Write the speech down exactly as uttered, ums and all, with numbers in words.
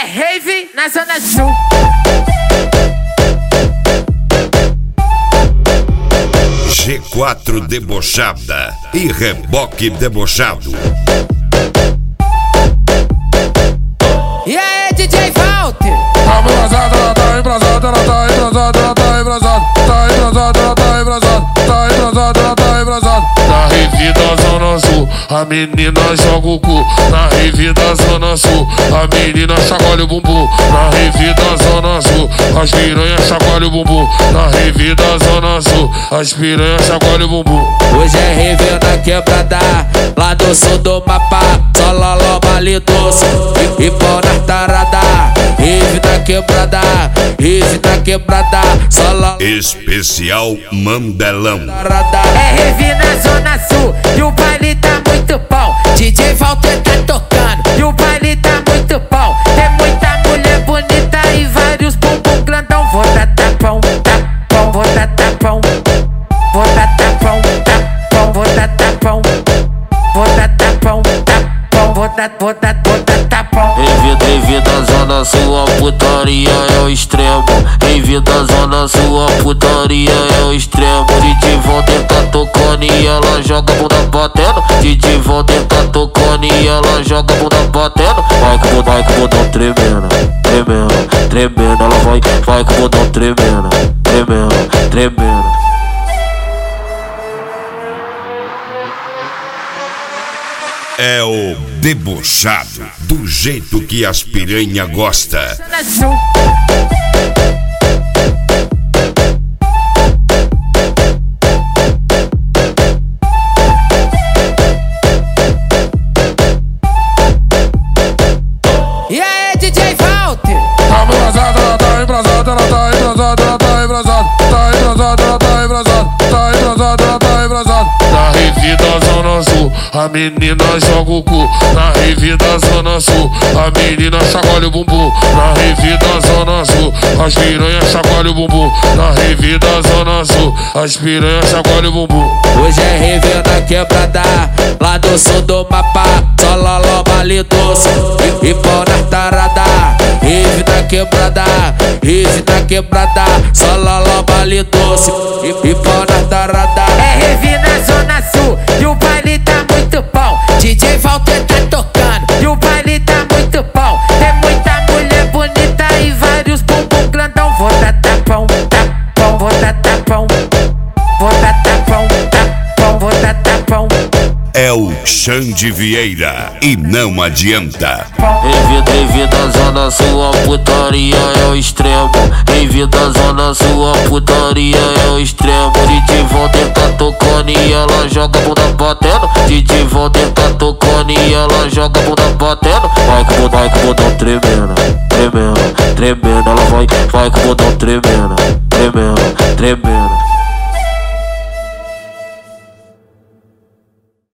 rave na Zona Sul. G quatro debochada e reboque debochado. E aí, D J Walter? Tá embrasada, ela tá embrasada, ela tá embrasada, ela tá embrasada, tá embrasada, ela tá embrasada, tá embrasada, ela tá embrasada. Na rave da Zona Sul, a menina joga o cu. Na rave da Zona Sul, a menina chacoalha o bumbum. Na rave da Zona Sul, as piranhas chacoalham o bumbum. Na rave da Zona Sul, as piranhas chacoalham o bumbum. Hoje é rave na quebrada, lá do sul do mapa. Só loló malitoso e, e pau na tarada. Rave na quebrada, rave na quebrada. Só loló. Especial Mandelão. É rave na Zona Sul e o baile tá muito bom. D J Walter tá tocando e o baile tá muito bom. Tem muita mulher bonita e vários bumbum grandão. Vou dar tapão, tapão, vou dar tapão. Vou dar tapão, tapão, vou dar tapão. Vou dar tapão, tapão, vou dar, vou dar, vou dar tapão. Rave da Zona Sul, a putaria é o extremo. Rave da Zona Sul, a putaria é o extremo. D J Walter tá tocando e ela joga a bunda batendo. D J Walter tá tocando e ela joga a bunda batendo. Vai com o vai com o botão tremendo, tremendo, tremendo. Ela vai, vai com o botão tremendo, tremendo, tremendo. É o debochado, do jeito que as piranha gosta. Zona Sul. E aí, D J Walter? Tá embrasada, ela tá embrasada, ela tá embrasada, ela tá embrasada, tá embrasada, ela tá embrasada, tá embrasada, ela tá embrasada. Na rave da Zona Sul, a menina joga o cu. Na rave da Zona Sul, a menina chacoalha o bumbum. Na rave da Zona Sul, as piranhas chacoalham o bumbum. Na rave da Zona Sul, as piranhas chacoalham o bumbum. Hoje é rave na quebrada, lá do sul do mapa. Só loló malitoso e, e pau na tarada. Rave na quebrada, rave na quebrada. Só loló malitoso e, e pau na tarada. É rave na Zona Sul e o baile tá muito bom. D J Walter tá tocando e o baile tá muito bom. Tem muita mulher bonita e vários bumbum grandão. Vou dar tapão, tapão, vou dar tapão. Vou dar tapão, tapão, vou dar tapão. É o Xande Vieira e não adianta. Rave, rave da Zona Sul, a putaria é o extremo. Rave da Zona Sul, a putaria é o extremo. D J Walter tá tocando e ela joga a bunda batendo. D J Walter tá tocando e ela joga a bunda batendo. Vai com o vai com o botão tremendo, tremendo, tremendo. Ela vai, vai com o botão tremendo, tremendo, tremendo.